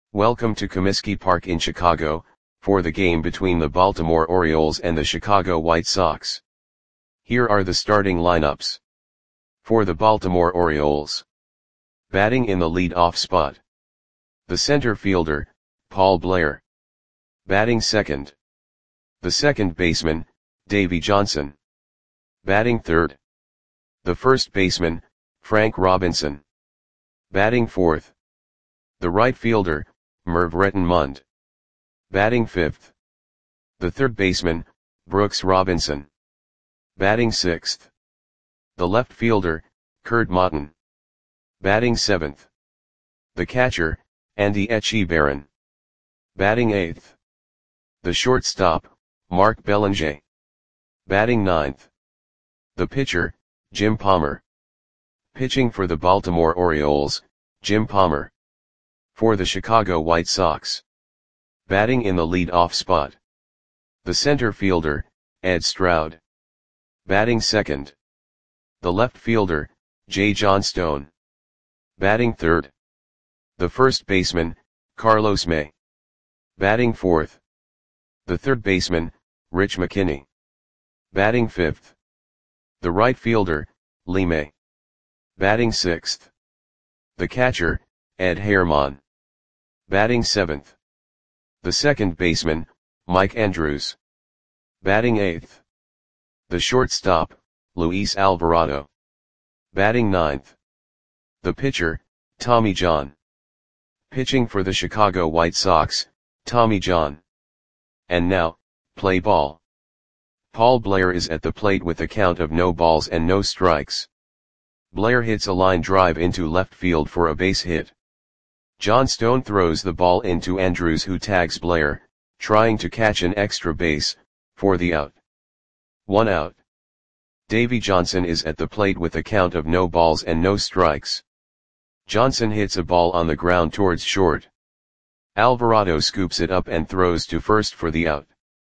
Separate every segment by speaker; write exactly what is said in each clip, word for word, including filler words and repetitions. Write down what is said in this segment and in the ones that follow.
Speaker 1: Welcome to Comiskey Park in Chicago, for the game between the Baltimore Orioles and the Chicago White Sox. Here are the starting lineups. For the Baltimore Orioles. Batting in the lead-off spot. The center fielder, Paul Blair. Batting second. The second baseman, Davey Johnson. Batting third. The first baseman, Frank Robinson. Batting fourth. The right fielder, Merv Rettenmund. Batting fifth. The third baseman, Brooks Robinson. Batting sixth. The left fielder, Curt Motton. Batting seventh. The catcher, Andy Etchebarren. Batting eighth. The shortstop, Mark Belanger. Batting ninth. The pitcher, Jim Palmer. Pitching for the Baltimore Orioles, Jim Palmer. For the Chicago White Sox. Batting in the lead-off spot. The center fielder, Ed Stroud. Batting second. The left fielder, Jay Johnstone. Batting third. The first baseman, Carlos May. Batting fourth. The third baseman, Rich McKinney. Batting fifth. The right fielder, Lee May. Batting sixth. The catcher, Ed Herman. Batting seventh. The second baseman, Mike Andrews. Batting eighth. The shortstop, Luis Alvarado. Batting ninth. The pitcher, Tommy John. Pitching for the Chicago White Sox, Tommy John. And now, play ball. Paul Blair is at the plate with a count of no balls and no strikes. Blair hits a line drive into left field for a base hit. Johnstone throws the ball into Andrews, who tags Blair, trying to catch an extra base, for the out. One out. Davey Johnson is at the plate with a count of no balls and no strikes. Johnson hits a ball on the ground towards short. Alvarado scoops it up and throws to first for the out.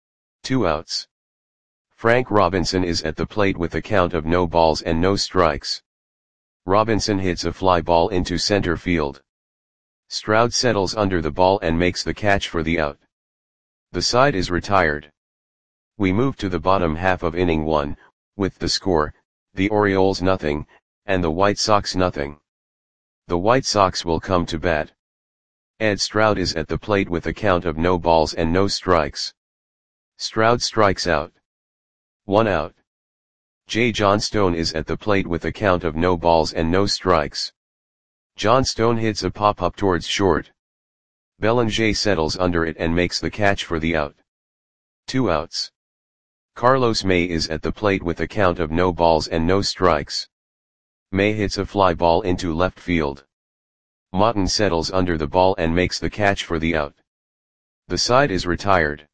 Speaker 1: Two outs. Frank Robinson is at the plate with a count of no balls and no strikes. Robinson hits a fly ball into center field. Stroud settles under the ball and makes the catch for the out. The side is retired. We move to the bottom half of inning one, with the score, the Orioles nothing, and the White Sox nothing. The White Sox will come to bat. Ed Stroud is at the plate with a count of no balls and no strikes. Stroud strikes out. One out. Jay Johnstone is at the plate with a count of no balls and no strikes. Johnstone hits a pop-up towards short. Belanger settles under it and makes the catch for the out. Two outs. Carlos May is at the plate with a count of no balls and no strikes. May hits a fly ball into left field. Motton settles under the ball and makes the catch for the out. The side is retired.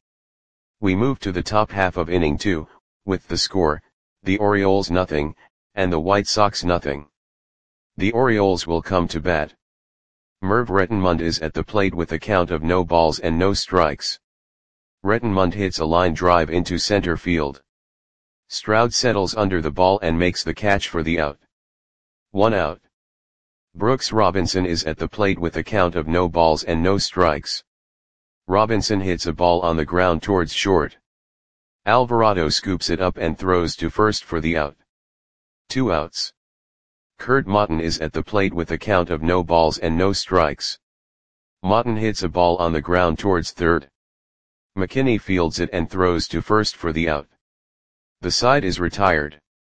Speaker 1: We move to the top half of inning two, with the score, the Orioles nothing, and the White Sox nothing. The Orioles will come to bat. Merv Rettenmund is at the plate with a count of no balls and no strikes. Rettenmund hits a line drive into center field. Stroud settles under the ball and makes the catch for the out. One out. Brooks Robinson is at the plate with a count of no balls and no strikes. Robinson hits a ball on the ground towards short. Alvarado scoops it up and throws to first for the out. Two outs. Curt Motton is at the plate with a count of no balls and no strikes. Motton hits a ball on the ground towards third. McKinney fields it and throws to first for the out. The side is retired.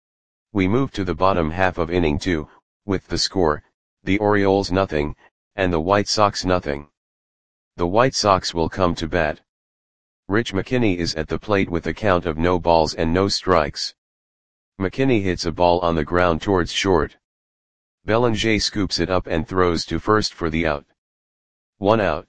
Speaker 1: We move to the bottom half of inning two, with the score, the Orioles nothing, and the White Sox nothing. The White Sox will come to bat. Rich McKinney is at the plate with a count of no balls and no strikes. McKinney hits a ball on the ground towards short. Belanger scoops it up and throws to first for the out. One out.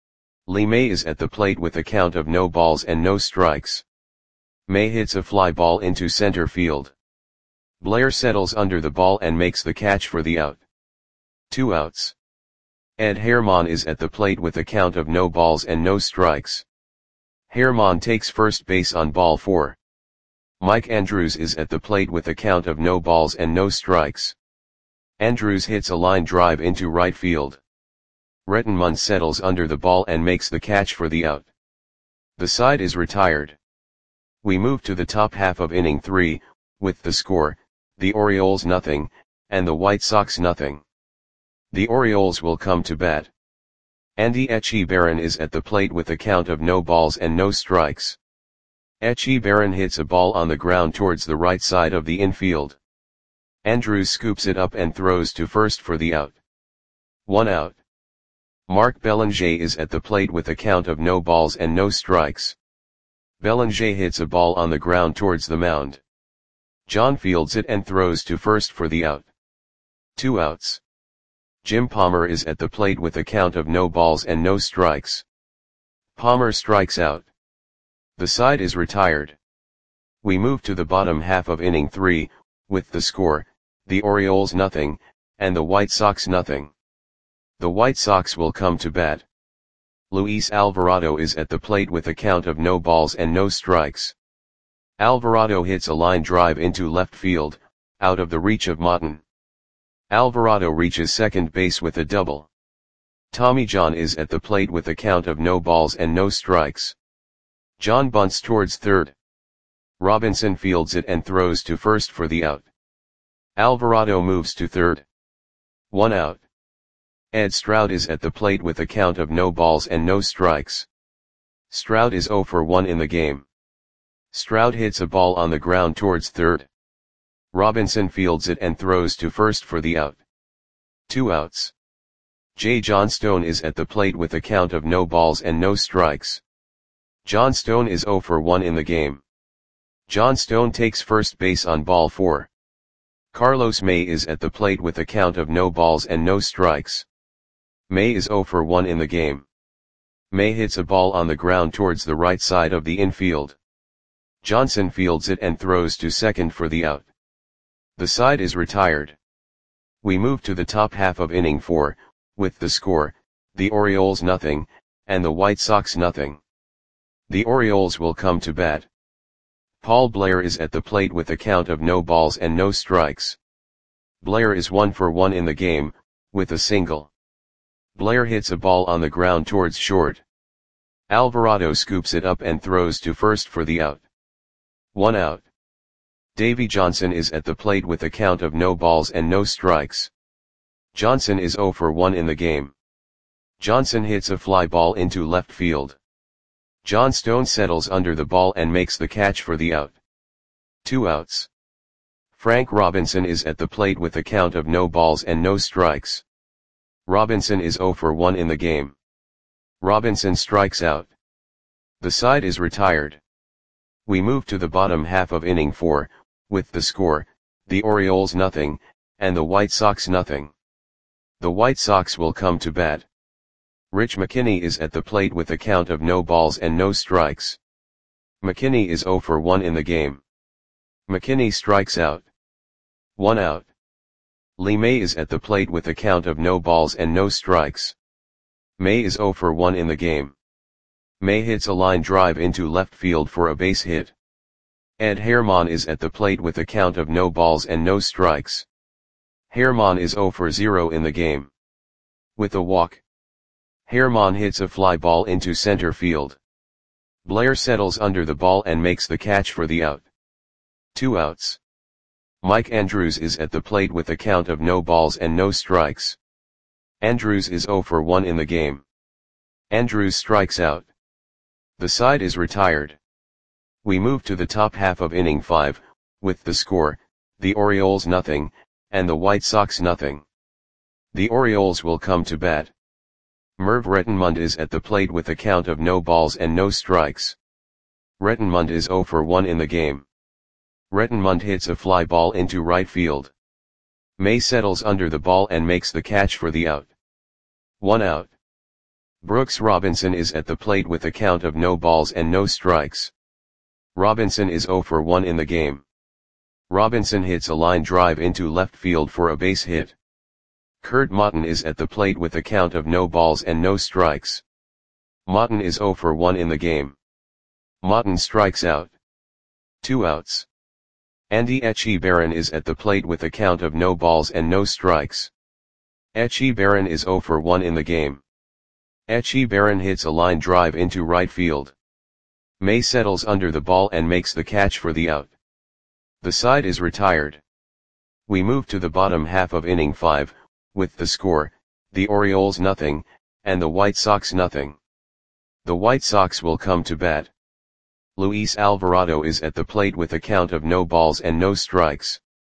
Speaker 1: Lee May is at the plate with a count of no balls and no strikes. May hits a fly ball into center field. Blair settles under the ball and makes the catch for the out. Two outs. Ed Herman is at the plate with a count of no balls and no strikes. Herman takes first base on ball four. Mike Andrews is at the plate with a count of no balls and no strikes. Andrews hits a line drive into right field. Rettenmund settles under the ball and makes the catch for the out. The side is retired. We move to the top half of inning three, with the score, the Orioles nothing, and the White Sox nothing. The Orioles will come to bat. Andy Etchebarren is at the plate with a count of no balls and no strikes. Etchebarren hits a ball on the ground towards the right side of the infield. Andrews scoops it up and throws to first for the out. One out. Mark Belanger is at the plate with a count of no balls and no strikes. Belanger hits a ball on the ground towards the mound. John fields it and throws to first for the out. Two outs. Jim Palmer is at the plate with a count of no balls and no strikes. Palmer strikes out. The side is retired. We move to the bottom half of inning three, with the score, the Orioles nothing, and the White Sox nothing. The White Sox will come to bat. Luis Alvarado is at the plate with a count of no balls and no strikes. Alvarado hits a line drive into left field, out of the reach of Motten. Alvarado reaches second base with a double. Tommy John is at the plate with a count of no balls and no strikes. John bunts towards third. Robinson fields it and throws to first for the out. Alvarado moves to third. One out. Ed Stroud is at the plate with a count of no balls and no strikes. Stroud is oh for one in the game. Stroud hits a ball on the ground towards third. Robinson fields it and throws to first for the out. Two outs. Jay Johnstone is at the plate with a count of no balls and no strikes. Johnstone is oh for one in the game. Johnstone takes first base on ball four. Carlos May is at the plate with a count of no balls and no strikes. May is oh for one in the game. May hits a ball on the ground towards the right side of the infield. Johnson fields it and throws to second for the out. The side is retired. We move to the top half of inning four, with the score, the Orioles nothing, and the White Sox nothing. The Orioles will come to bat. Paul Blair is at the plate with a count of no balls and no strikes. Blair is one for one in the game, with a single. Blair hits a ball on the ground towards short. Alvarado scoops it up and throws to first for the out. One out. Davy Johnson is at the plate with a count of no balls and no strikes. Johnson is oh for one in the game. Johnson hits a fly ball into left field. Johnstone settles under the ball and makes the catch for the out. Two outs. Frank Robinson is at the plate with a count of no balls and no strikes. Robinson is oh for one in the game. Robinson strikes out. The side is retired. We move to the bottom half of inning four, with the score, the Orioles nothing, and the White Sox nothing. The White Sox will come to bat. Rich McKinney is at the plate with a count of no balls and no strikes. McKinney is oh for one in the game. McKinney strikes out. One out. Lee May is at the plate with a count of no balls and no strikes. May is oh for one in the game. May hits a line drive into left field for a base hit. Ed Herman is at the plate with a count of no balls and no strikes. Herman is oh for zero in the game. With a walk. Herman hits a fly ball into center field. Blair settles under the ball and makes the catch for the out. Two outs. Mike Andrews is at the plate with a count of no balls and no strikes. Andrews is oh for one in the game. Andrews strikes out. The side is retired. We move to the top half of inning five, with the score, the Orioles nothing, and the White Sox nothing. The Orioles will come to bat. Merv Rettenmund is at the plate with a count of no balls and no strikes. Rettenmund is oh for one in the game. Rettenmund hits a fly ball into right field. May settles under the ball and makes the catch for the out. One out. Brooks Robinson is at the plate with a count of no balls and no strikes. Robinson is oh for one in the game. Robinson hits a line drive into left field for a base hit. Kurt Motten is at the plate with a count of no balls and no strikes. Motten is oh for one in the game. Motten strikes out. Two outs. Andy Etchebarren is at the plate with a count of no balls and no strikes. Etchebarren is oh for one in the game. Etchie Barron hits a line drive into right field. May settles under the ball and makes the catch for the out. The side is retired. We move to the bottom half of inning five, with the score, the Orioles nothing, and the White Sox nothing. The White Sox will come to bat. Luis Alvarado is at the plate with a count of no balls and no strikes.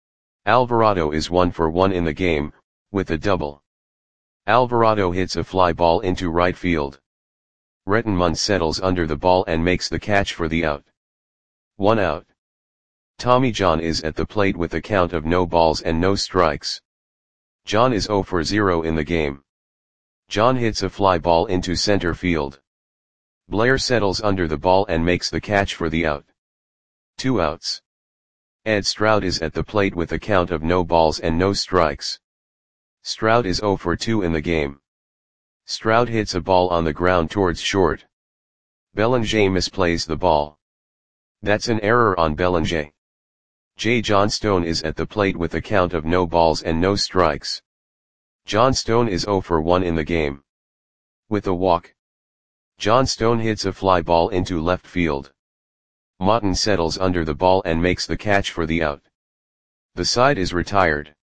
Speaker 1: Alvarado is one for one in the game, with a double. Alvarado hits a fly ball into right field. Rettenmund settles under the ball and makes the catch for the out. One out. Tommy John is at the plate with a count of no balls and no strikes. John is zero for zero in the game. John hits a fly ball into center field. Blair settles under the ball and makes the catch for the out. Two outs. Ed Stroud is at the plate with a count of no balls and no strikes. Stroud is zero for two in the game. Stroud hits a ball on the ground towards short. Bellinger misplays the ball. That's an error on Bellinger. Jay Johnstone is at the plate with a count of no balls and no strikes. Johnstone is zero for one in the game. With a walk. Johnstone hits a fly ball into left field. Motton settles under the ball and makes the catch for the out. The side is retired.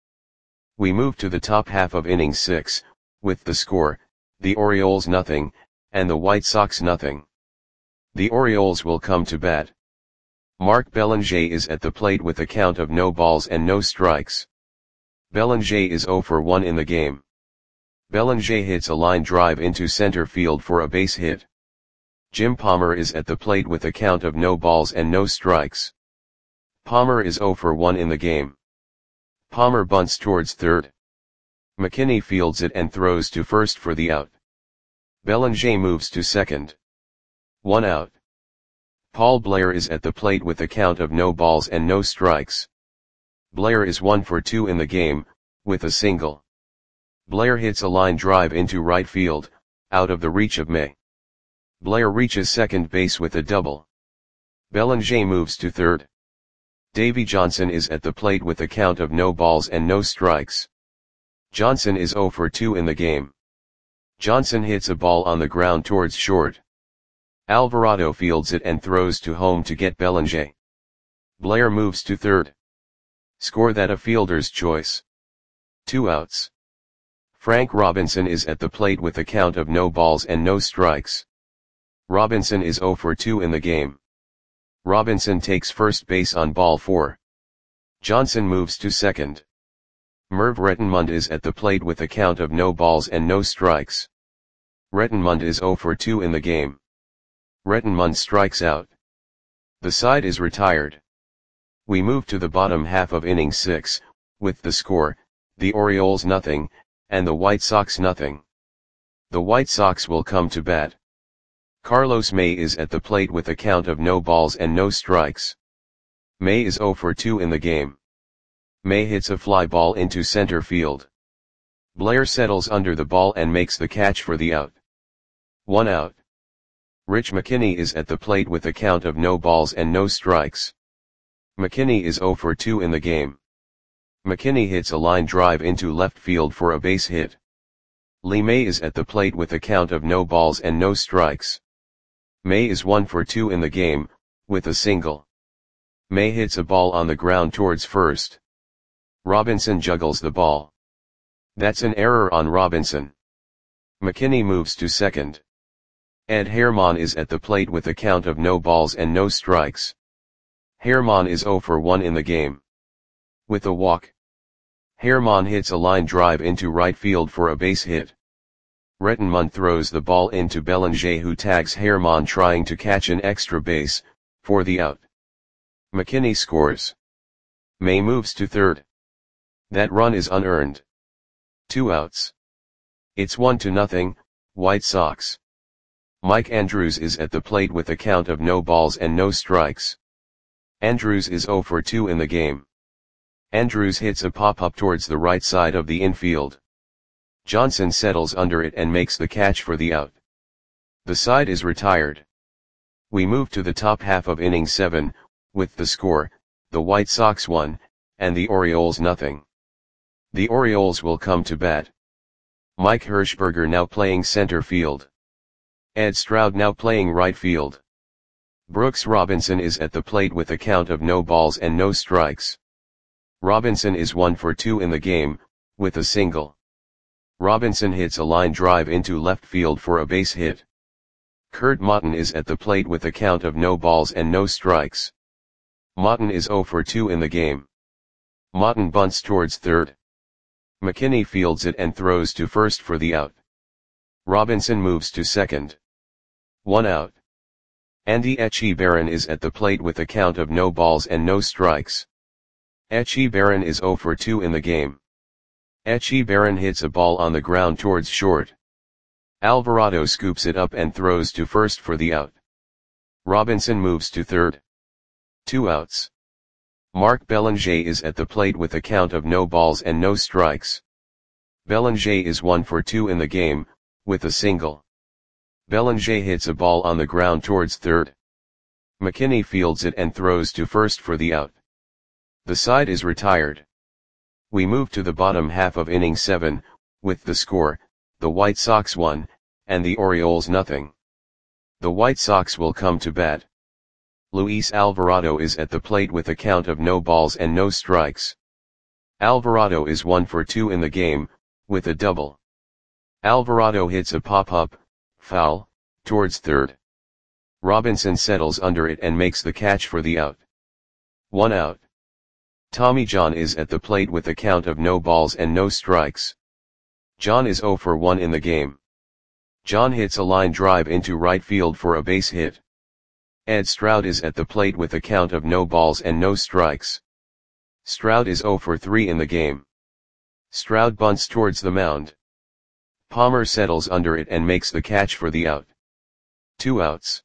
Speaker 1: We move to the top half of inning six, with the score, the Orioles nothing, and the White Sox nothing. The Orioles will come to bat. Mark Bellinger is at the plate with a count of no balls and no strikes. Bellinger is zero for one in the game. Bellinger hits a line drive into center field for a base hit. Jim Palmer is at the plate with a count of no balls and no strikes. Palmer is zero for one in the game. Palmer bunts towards third. McKinney fields it and throws to first for the out. Bellinger moves to second. One out. Paul Blair is at the plate with a count of no balls and no strikes. Blair is one for two in the game, with a single. Blair hits a line drive into right field, out of the reach of May. Blair reaches second base with a double. Bellinger moves to third. Davy Johnson is at the plate with a count of no balls and no strikes. Johnson is zero for two in the game. Johnson hits a ball on the ground towards short. Alvarado fields it and throws to home to get Bellinger. Blair moves to third. Score that a fielder's choice. Two outs. Frank Robinson is at the plate with a count of no balls and no strikes. Robinson is zero for two in the game. Robinson takes first base on ball four. Johnson moves to second. Merv Rettenmund is at the plate with a count of no balls and no strikes. Rettenmund is zero for two in the game. Rettenmund strikes out. The side is retired. We move to the bottom half of inning six, with the score, the Orioles nothing, and the White Sox nothing. The White Sox will come to bat. Carlos May is at the plate with a count of no balls and no strikes. May is zero for two in the game. May hits a fly ball into center field. Blair settles under the ball and makes the catch for the out. One out. Rich McKinney is at the plate with a count of no balls and no strikes. McKinney is zero for two in the game. McKinney hits a line drive into left field for a base hit. Lee May is at the plate with a count of no balls and no strikes. May is one for two in the game, with a single. May hits a ball on the ground towards first. Robinson juggles the ball. That's an error on Robinson. McKinney moves to second. Ed Herman is at the plate with a count of no balls and no strikes. Herman is zero for one in the game. With a walk. Herman hits a line drive into right field for a base hit. Rettenmund throws the ball into Bellinger, who tags Herman trying to catch an extra base, for the out. McKinney scores. May moves to third. That run is unearned. Two outs. It's one to nothing, White Sox. Mike Andrews is at the plate with a count of no balls and no strikes. Andrews is zero for two in the game. Andrews hits a pop-up towards the right side of the infield. Johnson settles under it and makes the catch for the out. The side is retired. We move to the top half of inning seven, with the score, the White Sox one, and the Orioles nothing. The Orioles will come to bat. Mike Hirschberger now playing center field. Ed Stroud now playing right field. Brooks Robinson is at the plate with a count of no balls and no strikes. Robinson is one for two in the game, with a single. Robinson hits a line drive into left field for a base hit. Kurt Motton is at the plate with a count of no balls and no strikes. Motton is zero for two in the game. Motton bunts towards third. McKinney fields it and throws to first for the out. Robinson moves to second. One out. Andy Etchebarren is at the plate with a count of no balls and no strikes. Etchebarren is zero for two in the game. Etchebarren hits a ball on the ground towards short. Alvarado scoops it up and throws to first for the out. Robinson moves to third. Two outs. Mark Belanger is at the plate with a count of no balls and no strikes. Belanger is one for two in the game, with a single. Belanger hits a ball on the ground towards third. McKinney fields it and throws to first for the out. The side is retired. We move to the bottom half of inning seven, with the score, the White Sox one, and the Orioles nothing. The White Sox will come to bat. Luis Alvarado is at the plate with a count of no balls and no strikes. Alvarado is one for two in the game, with a double. Alvarado hits a pop-up, foul, towards third. Robinson settles under it and makes the catch for the out. One out. Tommy John is at the plate with a count of no balls and no strikes. John is zero for one in the game. John hits a line drive into right field for a base hit. Ed Stroud is at the plate with a count of no balls and no strikes. Stroud is zero for three in the game. Stroud bunts towards the mound. Palmer settles under it and makes the catch for the out. Two outs.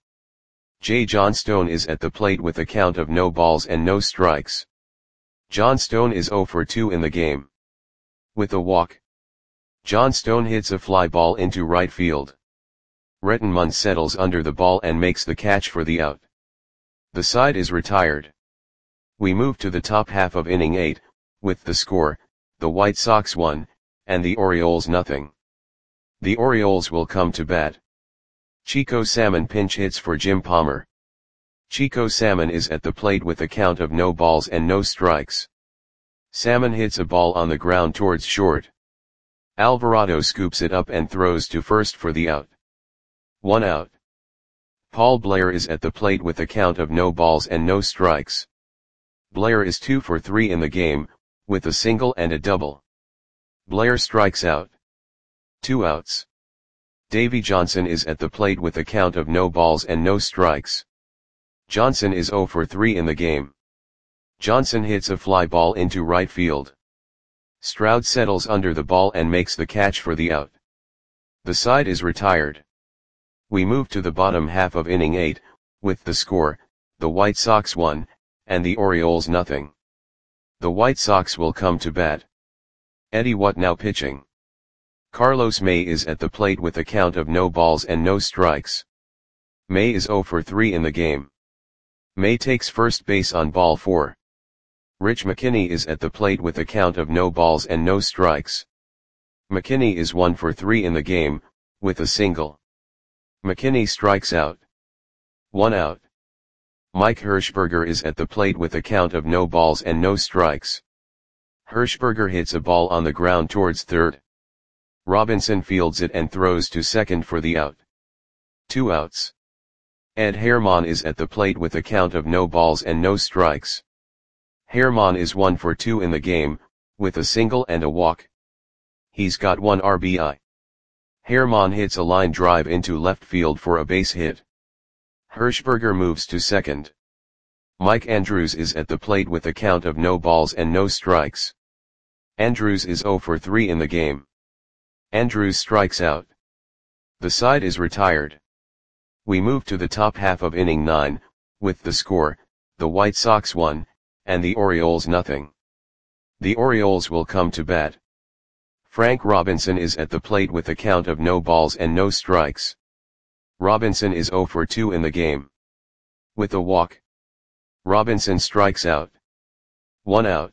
Speaker 1: Jay Johnstone is at the plate with a count of no balls and no strikes. Johnstone is zero for two in the game. With a walk. Johnstone hits a fly ball into right field. Rettenmund settles under the ball and makes the catch for the out. The side is retired. We move to the top half of inning eight, with the score, the White Sox one, and the Orioles nothing. The Orioles will come to bat. Chico Salmon pinch hits for Jim Palmer. Chico Salmon is at the plate with a count of no balls and no strikes. Salmon hits a ball on the ground towards short. Alvarado scoops it up and throws to first for the out. One out. Paul Blair is at the plate with a count of no balls and no strikes. Blair is two for three in the game, with a single and a double. Blair strikes out. Two outs. Davy Johnson is at the plate with a count of no balls and no strikes. Johnson is zero for three in the game. Johnson hits a fly ball into right field. Stroud settles under the ball and makes the catch for the out. The side is retired. We move to the bottom half of inning eight, with the score, the White Sox one, and the Orioles nothing. The White Sox will come to bat. Eddie Watt now pitching. Carlos May is at the plate with a count of no balls and no strikes. May is zero for three in the game. May takes first base on ball four. Rich McKinney is at the plate with a count of no balls and no strikes. McKinney is one for three in the game, with a single. McKinney strikes out. One out. Mike Hirschberger is at the plate with a count of no balls and no strikes. Hirschberger hits a ball on the ground towards third. Robinson fields it and throws to second for the out. Two outs. Ed Herman is at the plate with a count of no balls and no strikes. Herman is one for two in the game, with a single and a walk. He's got one R B I. Herman hits a line drive into left field for a base hit. Hirschberger moves to second. Mike Andrews is at the plate with a count of no balls and no strikes. Andrews is zero for three in the game. Andrews strikes out. The side is retired. We move to the top half of inning nine, with the score, the White Sox one, and the Orioles nothing. The Orioles will come to bat. Frank Robinson is at the plate with a count of no balls and no strikes. Robinson is zero for two in the game. With a walk. Robinson strikes out. One out.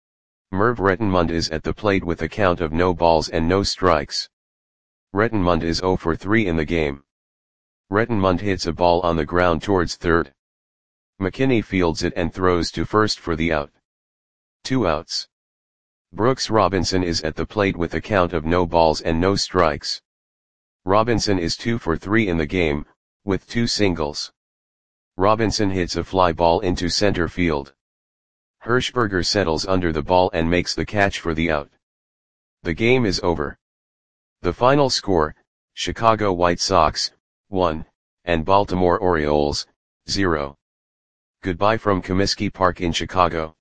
Speaker 1: Merv Rettenmund is at the plate with a count of no balls and no strikes. Rettenmund is zero for three in the game. Rettenmund hits a ball on the ground towards third. McKinney fields it and throws to first for the out. Two outs. Brooks Robinson is at the plate with a count of no balls and no strikes. Robinson is two for three in the game, with two singles. Robinson hits a fly ball into center field. Hirschberger settles under the ball and makes the catch for the out. The game is over. The final score, Chicago White Sox, one, and Baltimore Orioles, zero. Goodbye from Comiskey Park in Chicago.